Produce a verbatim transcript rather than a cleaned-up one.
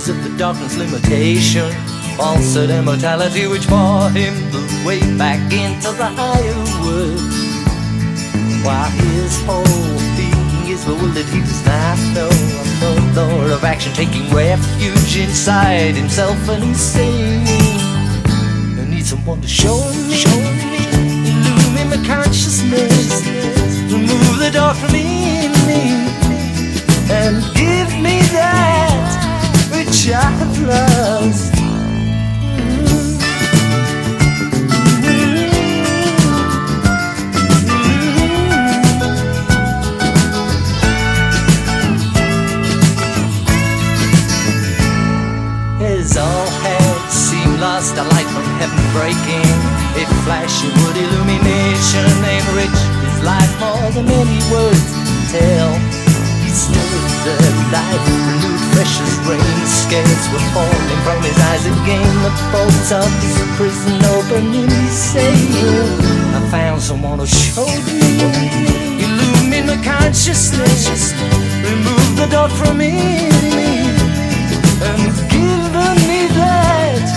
of the darkness limitation, falsehood and mortality, which brought him the way back into the higher world. While his whole being is ruled that he does not know, no lord of action taking refuge inside himself, and he's saying, I need someone to show me, show me, illumine my consciousness, remove the dark from in me, and give me that which I've lost. As all had seemed lost, a light from heaven breaking, a flash of wood illumination, enriched his life more than any words can tell. He stirred the life, renewed fresh as rain, scales were falling from his eyes again. The bolts of his prison opening, he's saying, I found someone who showed me, illumine my consciousness, remove the dark from in me,